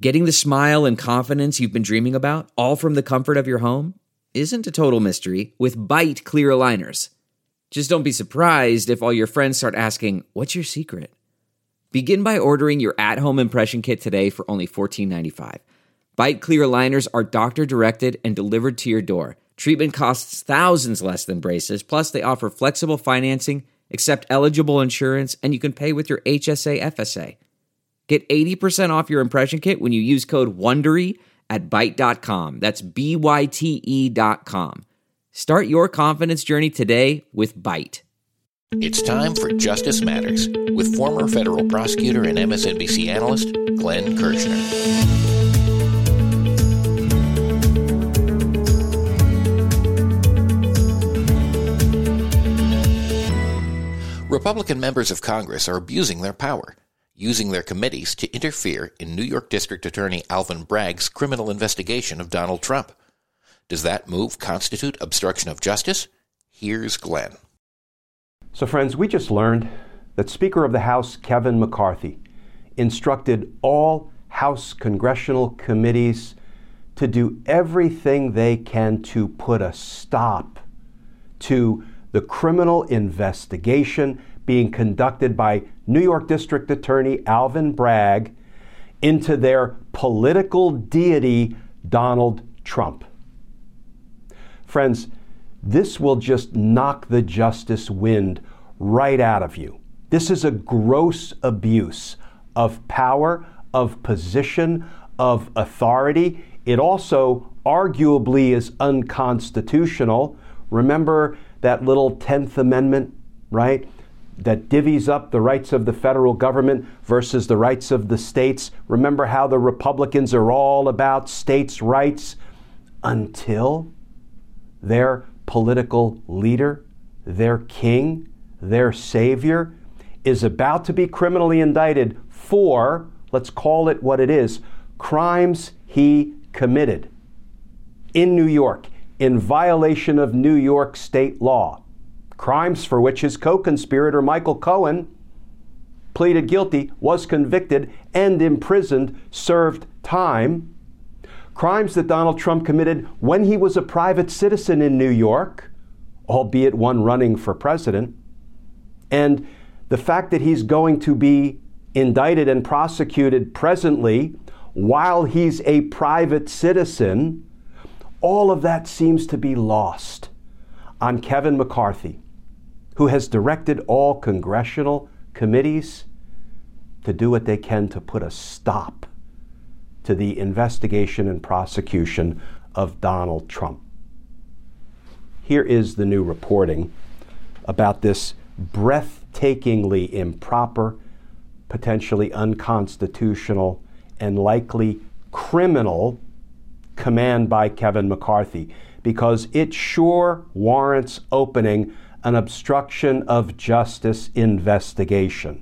Getting the smile and confidence you've been dreaming about, all from the comfort of your home, isn't a total mystery with Byte clear aligners. Just don't be surprised if all your friends start asking, "What's your secret?" Begin by ordering your at-home impression kit today for only $14.95. Byte clear aligners are doctor-directed and delivered to your door. Treatment costs thousands less than braces, plus they offer flexible financing, accept eligible insurance, and you can pay with your HSA FSA. Get 80% off your impression kit when you use code WONDERY at Byte.com. That's BYTE.com. Start your confidence journey today with Byte. It's time for Justice Matters with former federal prosecutor and MSNBC analyst Glenn Kirshner. Republican members of Congress are abusing their power, using their committees to interfere in New York District Attorney Alvin Bragg's criminal investigation of Donald Trump. Does that move constitute obstruction of justice? Here's Glenn. So friends, we just learned that Speaker of the House Kevin McCarthy instructed all House congressional committees to do everything they can to put a stop to the criminal investigation being conducted by New York District Attorney Alvin Bragg into their political deity, Donald Trump. Friends, this will just knock the justice wind right out of you. This is a gross abuse of power, of position, of authority. It also arguably is unconstitutional. Remember that little 10th Amendment, right? That divvies up the rights of the federal government versus the rights of the states. Remember how the Republicans are all about states' rights until their political leader, their king, their savior, is about to be criminally indicted for, let's call it what it is, crimes he committed in New York in violation of New York state law. Crimes for which his co-conspirator Michael Cohen pleaded guilty, was convicted, and imprisoned, served time. Crimes that Donald Trump committed when he was a private citizen in New York, albeit one running for president. And the fact that he's going to be indicted and prosecuted presently while he's a private citizen, all of that seems to be lost on Kevin McCarthy, who has directed all congressional committees to do what they can to put a stop to the investigation and prosecution of Donald Trump. Here is the new reporting about this breathtakingly improper, potentially unconstitutional, and likely criminal command by Kevin McCarthy, because it sure warrants opening an obstruction of justice investigation.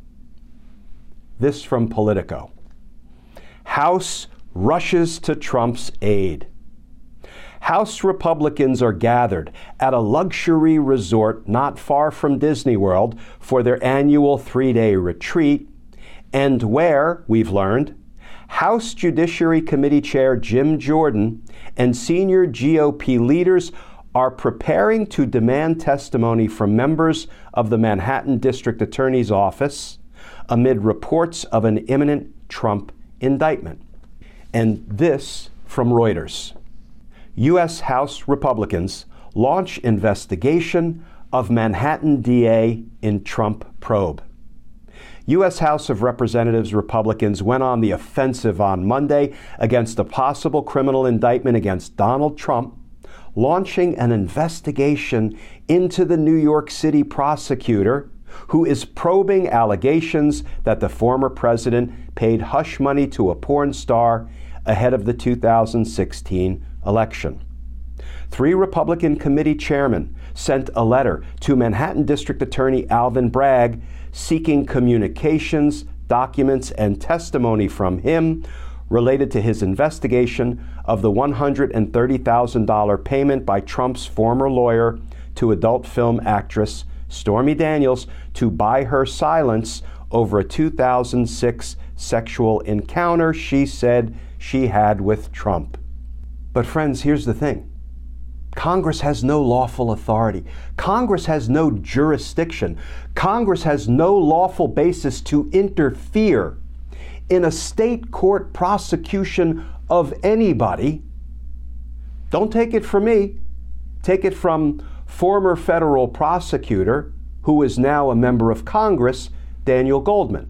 This from Politico. House rushes to Trump's aid. House Republicans are gathered at a luxury resort not far from Disney World for their annual 3-day retreat, and where, we've learned, House Judiciary Committee Chair Jim Jordan and senior GOP leaders are preparing to demand testimony from members of the Manhattan District Attorney's Office amid reports of an imminent Trump indictment. And this from Reuters. U.S. House Republicans launch investigation of Manhattan DA in Trump probe. U.S. House of Representatives Republicans went on the offensive on Monday against a possible criminal indictment against Donald Trump, launching an investigation into the New York City prosecutor who is probing allegations that the former president paid hush money to a porn star ahead of the 2016 election. 3 Republican committee chairmen sent a letter to Manhattan District Attorney Alvin Bragg seeking communications, documents, and testimony from him related to his investigation of the $130,000 payment by Trump's former lawyer to adult film actress Stormy Daniels to buy her silence over a 2006 sexual encounter she said she had with Trump. But friends, here's the thing. Congress has no lawful authority. Congress has no jurisdiction. Congress has no lawful basis to interfere in a state court prosecution of anybody. Don't take it from me. Take it from former federal prosecutor, who is now a member of Congress, Daniel Goldman.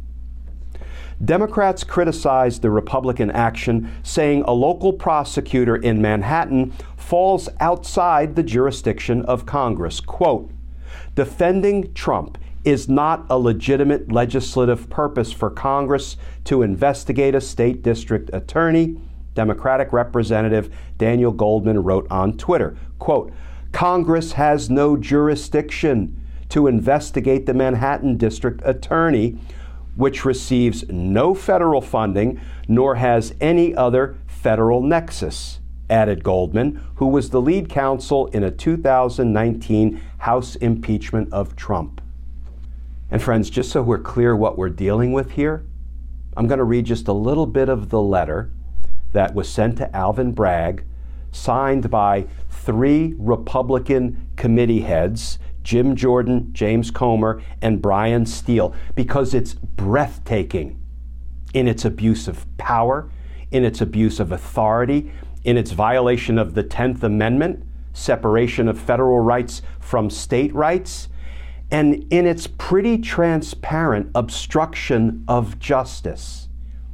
Democrats criticized the Republican action, saying a local prosecutor in Manhattan falls outside the jurisdiction of Congress. Quote, defending Trump is not a legitimate legislative purpose for Congress to investigate a state district attorney, Democratic Representative Daniel Goldman wrote on Twitter. Quote, Congress has no jurisdiction to investigate the Manhattan District Attorney, which receives no federal funding nor has any other federal nexus, added Goldman, who was the lead counsel in a 2019 House impeachment of Trump. And friends, just so we're clear what we're dealing with here, I'm going to read just a little bit of the letter that was sent to Alvin Bragg, signed by 3 Republican committee heads, Jim Jordan, James Comer, and Brian Steele, because it's breathtaking in its abuse of power, in its abuse of authority, in its violation of the 10th Amendment, separation of federal rights from state rights, and in its pretty transparent obstruction of justice.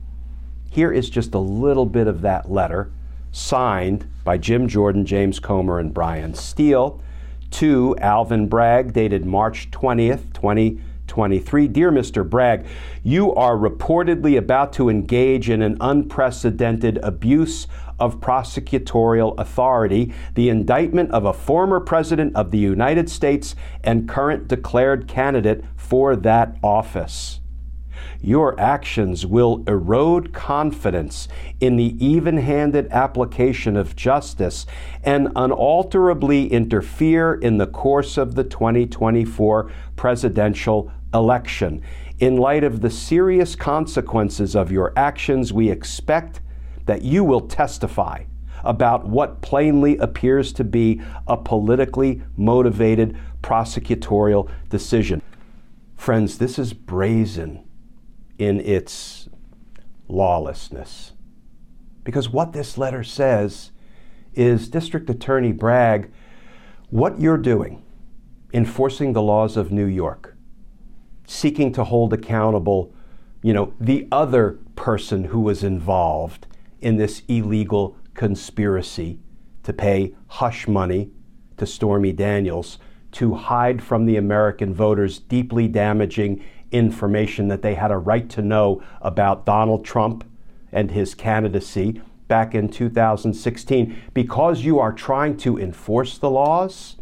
Here is just a little bit of that letter, signed by Jim Jordan, James Comer, and Brian Steele, to Alvin Bragg, dated March 20th, 2023. Dear Mr. Bragg, you are reportedly about to engage in an unprecedented abuse of prosecutorial authority, the indictment of a former president of the United States and current declared candidate for that office. Your actions will erode confidence in the even-handed application of justice and unalterably interfere in the course of the 2024 presidential election. In light of the serious consequences of your actions, we expect that you will testify about what plainly appears to be a politically motivated prosecutorial decision. Friends, this is brazen in its lawlessness. Because what this letter says is, District Attorney Bragg, what you're doing, enforcing the laws of New York, seeking to hold accountable, the other person who was involved in this illegal conspiracy to pay hush money to Stormy Daniels to hide from the American voters deeply damaging information that they had a right to know about Donald Trump and his candidacy back in 2016. Because you are trying to enforce the laws,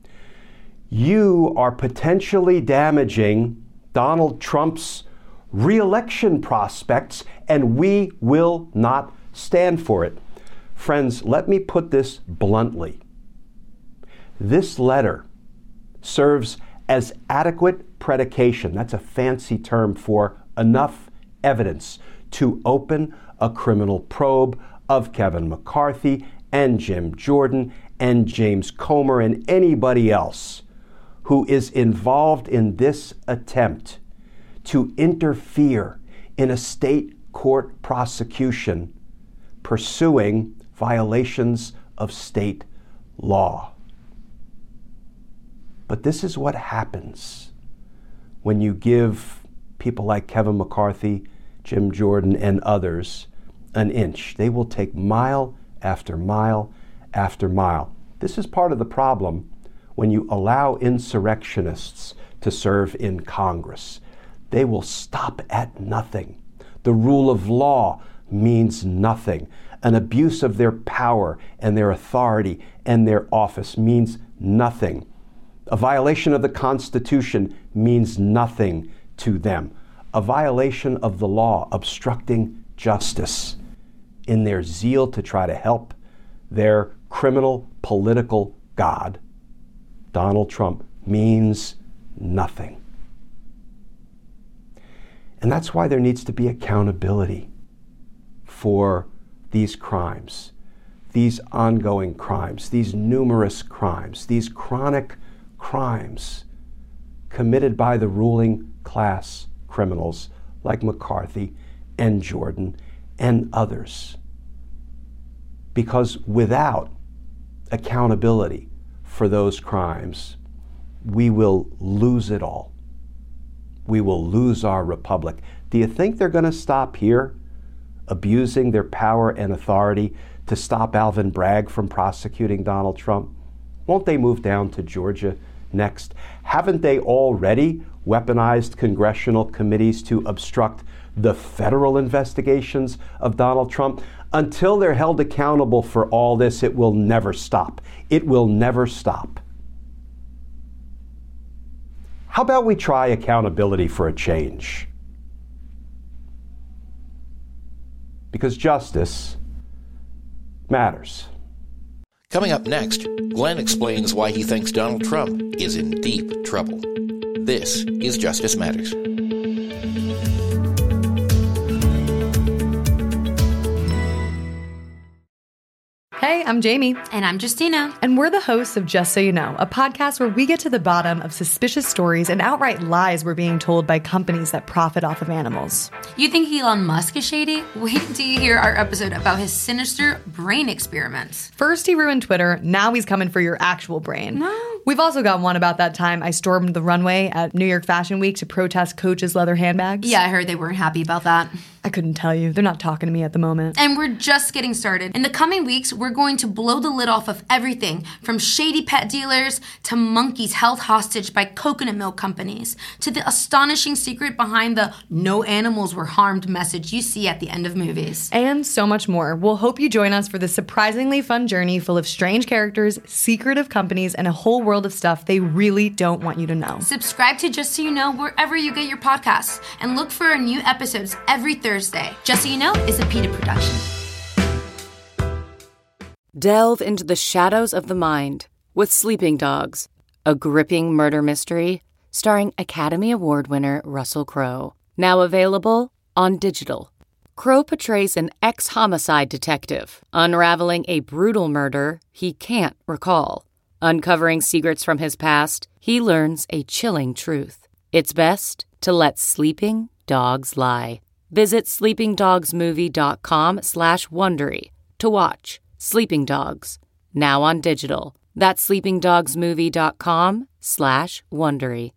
you are potentially damaging Donald Trump's re-election prospects, and we will not stand for it. Friends, let me put this bluntly. This letter serves as adequate predication, that's a fancy term for enough evidence, to open a criminal probe of Kevin McCarthy and Jim Jordan and James Comer and anybody else who is involved in this attempt to interfere in a state court prosecution pursuing violations of state law. But this is what happens when you give people like Kevin McCarthy, Jim Jordan, and others an inch. They will take mile after mile after mile. This is part of the problem when you allow insurrectionists to serve in Congress. They will stop at nothing. The rule of law means nothing. An abuse of their power and their authority and their office means nothing. A violation of the Constitution means nothing to them. A violation of the law, obstructing justice in their zeal to try to help their criminal political god, Donald Trump, means nothing. And that's why there needs to be accountability for these crimes, these ongoing crimes, these numerous crimes, these chronic crimes committed by the ruling class criminals like McCarthy and Jordan and others. Because without accountability for those crimes, we will lose it all. We will lose our republic. Do you think they're going to stop here, abusing their power and authority to stop Alvin Bragg from prosecuting Donald Trump? Won't they move down to Georgia next? Haven't they already weaponized congressional committees to obstruct the federal investigations of Donald Trump? Until they're held accountable for all this, it will never stop. It will never stop. How about we try accountability for a change? Because justice matters. Coming up next, Glenn explains why he thinks Donald Trump is in deep trouble. This is Justice Matters. Hey, I'm Jamie. And I'm Justina. And we're the hosts of Just So You Know, a podcast where we get to the bottom of suspicious stories and outright lies we're being told by companies that profit off of animals. You think Elon Musk is shady? Wait till you hear our episode about his sinister brain experiments. First he ruined Twitter, now he's coming for your actual brain. No. We've also got one about that time I stormed the runway at New York Fashion Week to protest Coach's leather handbags. Yeah, I heard they weren't happy about that. I couldn't tell you. They're not talking to me at the moment. And we're just getting started. In the coming weeks, we're going to blow the lid off of everything from shady pet dealers to monkeys held hostage by coconut milk companies to the astonishing secret behind the "no animals were harmed" message you see at the end of movies. And so much more. We'll hope you join us for this surprisingly fun journey full of strange characters, secretive companies, and a whole world of stuff they really don't want you to know. Subscribe to Just So You Know wherever you get your podcasts and look for our new episodes every Thursday. Just So You Know is a PETA production. Delve into the shadows of the mind with Sleeping Dogs, a gripping murder mystery starring Academy Award winner Russell Crowe. Now available on digital. Crowe portrays an ex-homicide detective unraveling a brutal murder he can't recall. Uncovering secrets from his past, he learns a chilling truth. It's best to let sleeping dogs lie. Visit sleepingdogsmovie.com/Wondery to watch Sleeping Dogs, now on digital. That's sleepingdogsmovie.com/Wondery.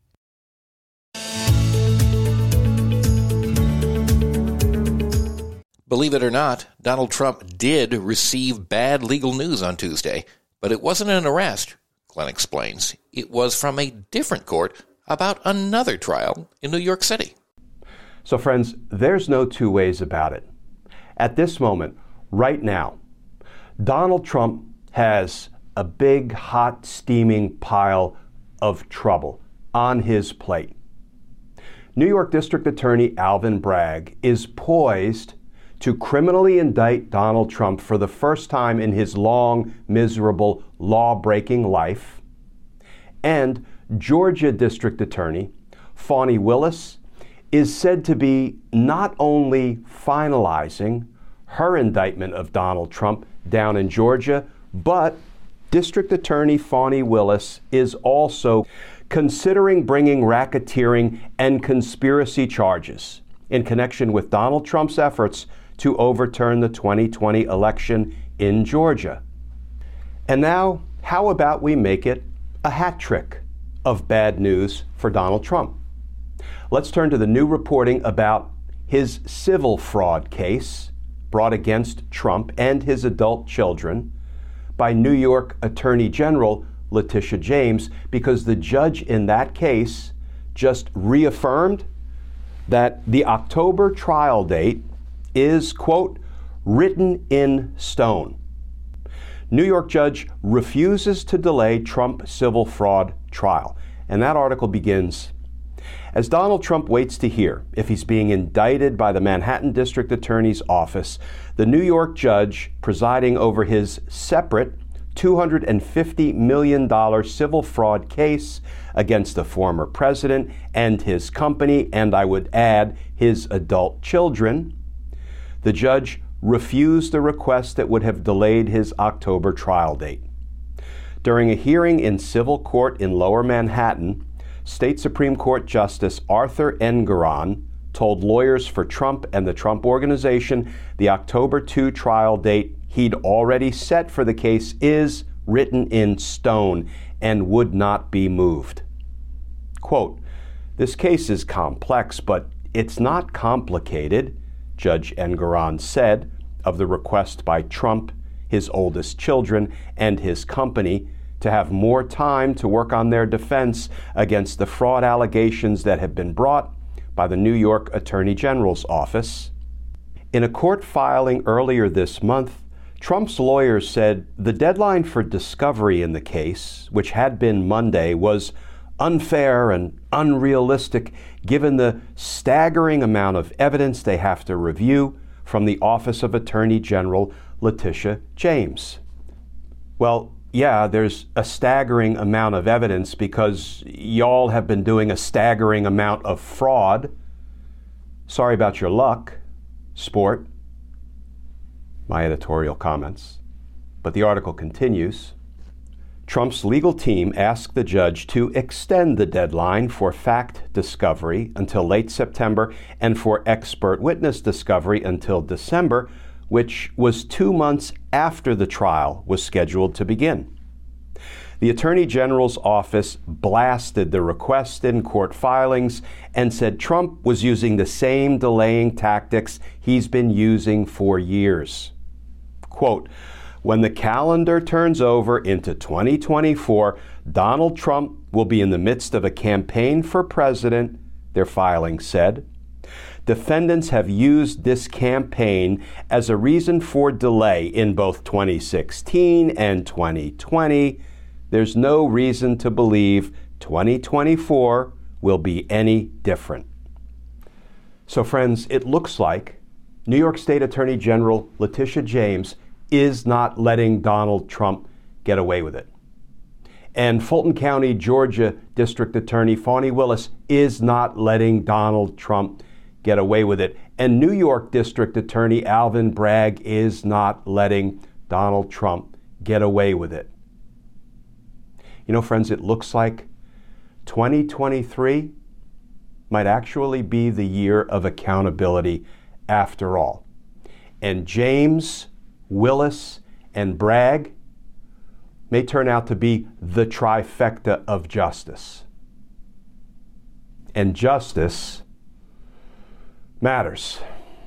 Believe it or not, Donald Trump did receive bad legal news on Tuesday, but it wasn't an arrest, Glenn explains. It was from a different court about another trial in New York City. So friends, there's no two ways about it. At this moment, right now, Donald Trump has a big, hot, steaming pile of trouble on his plate. New York District Attorney Alvin Bragg is poised to criminally indict Donald Trump for the first time in his long, miserable, law-breaking life. And Georgia District Attorney Fani Willis is said to be not only finalizing her indictment of Donald Trump down in Georgia, but District Attorney Fani Willis is also considering bringing racketeering and conspiracy charges in connection with Donald Trump's efforts to overturn the 2020 election in Georgia. And now, how about we make it a hat trick of bad news for Donald Trump? Let's turn to the new reporting about his civil fraud case brought against Trump and his adult children by New York Attorney General Letitia James, because the judge in that case just reaffirmed that the October trial date is, quote, written in stone. New York judge refuses to delay Trump civil fraud trial. And that article begins, as Donald Trump waits to hear if he's being indicted by the Manhattan District Attorney's Office, the New York judge presiding over his separate $250 million civil fraud case against the former president and his company, and I would add, his adult children, the judge refused a request that would have delayed his October trial date. During a hearing in civil court in Lower Manhattan, State Supreme Court Justice Arthur Engoron told lawyers for Trump and the Trump Organization the October 2 trial date he'd already set for the case is written in stone and would not be moved. Quote, "This case is complex, but it's not complicated," Judge Engoron said of the request by Trump, his oldest children, and his company to have more time to work on their defense against the fraud allegations that have been brought by the New York Attorney General's office. In a court filing earlier this month, Trump's lawyers said the deadline for discovery in the case, which had been Monday, was unfair and unrealistic given the staggering amount of evidence they have to review from the Office of Attorney General Letitia James. Well, yeah, there's a staggering amount of evidence because y'all have been doing a staggering amount of fraud. Sorry about your luck, sport. My editorial comments. But the article continues. Trump's legal team asked the judge to extend the deadline for fact discovery until late September and for expert witness discovery until December, which was 2 months after the trial was scheduled to begin. The Attorney General's office blasted the request in court filings and said Trump was using the same delaying tactics he's been using for years. Quote, "When the calendar turns over into 2024, Donald Trump will be in the midst of a campaign for president," their filing said. Defendants have used this campaign as a reason for delay in both 2016 and 2020. There's no reason to believe 2024 will be any different. So, friends, it looks like New York State Attorney General Letitia James is not letting Donald Trump get away with it. And Fulton County, Georgia District Attorney Fani Willis is not letting Donald Trump get away with it. And New York District Attorney Alvin Bragg is not letting Donald Trump get away with it. You know, friends, it looks like 2023 might actually be the year of accountability after all. And James, Willis, and Bragg may turn out to be the trifecta of justice. And justice matters.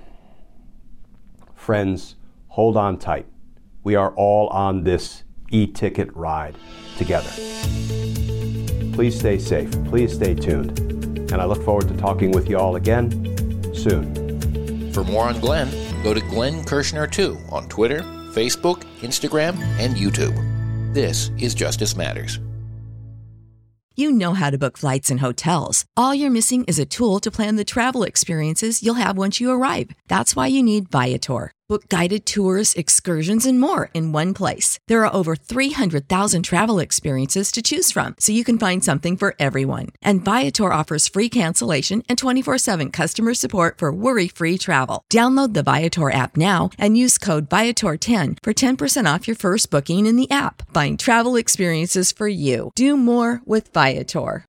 Friends, hold on tight. We are all on this e-ticket ride together. Please stay safe. Please stay tuned. And I look forward to talking with you all again soon. For more on Glenn, go to Glenn Kirshner 2 on Twitter, Facebook, Instagram, and YouTube. This is Justice Matters. You know how to book flights and hotels. All you're missing is a tool to plan the travel experiences you'll have once you arrive. That's why you need Viator. Book guided tours, excursions, and more in one place. There are over 300,000 travel experiences to choose from, so you can find something for everyone. And Viator offers free cancellation and 24/7 customer support for worry-free travel. Download the Viator app now and use code Viator10 for 10% off your first booking in the app. Find travel experiences for you. Do more with Viator.